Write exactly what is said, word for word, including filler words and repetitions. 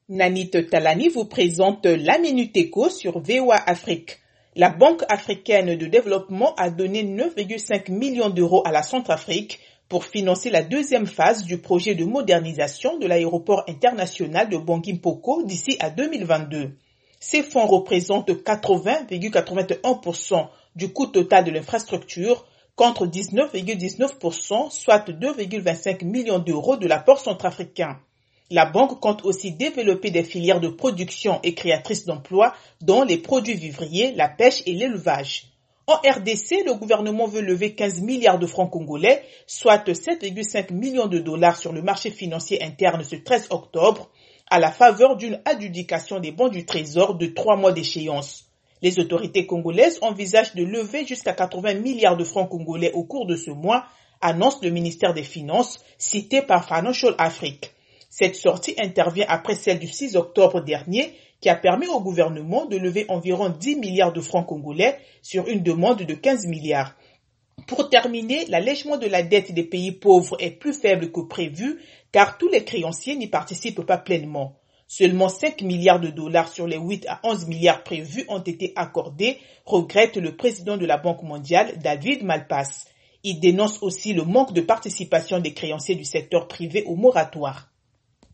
Nanit Talani vous présente la Minute Éco sur V O A Afrique. La Banque africaine de développement a donné neuf virgule cinq millions d'euros à la Centrafrique pour financer la deuxième phase du projet de modernisation de l'aéroport international de Bangui Mpoko d'ici à deux mille vingt-deux. Ces fonds représentent quatre-vingts virgule quatre-vingt-un pour cent du coût total de l'infrastructure contre dix-neuf virgule dix-neuf pour cent, soit deux virgule vingt-cinq millions d'euros de l'apport centrafricain. La banque compte aussi développer des filières de production et créatrices d'emplois, dont les produits vivriers, la pêche et l'élevage. En R D C, le gouvernement veut lever quinze milliards de francs congolais, soit sept virgule cinq millions de dollars sur le marché financier interne ce treize octobre, à la faveur d'une adjudication des bons du Trésor de trois mois d'échéance. Les autorités congolaises envisagent de lever jusqu'à quatre-vingts milliards de francs congolais au cours de ce mois, annonce le ministère des Finances, cité par Financial Afrique. Cette sortie intervient après celle du six octobre dernier qui a permis au gouvernement de lever environ dix milliards de francs congolais sur une demande de quinze milliards. Pour terminer, l'allègement de la dette des pays pauvres est plus faible que prévu car tous les créanciers n'y participent pas pleinement. Seulement cinq milliards de dollars sur les huit à onze milliards prévus ont été accordés, regrette le président de la Banque mondiale, David Malpass. Il dénonce aussi le manque de participation des créanciers du secteur privé au moratoire.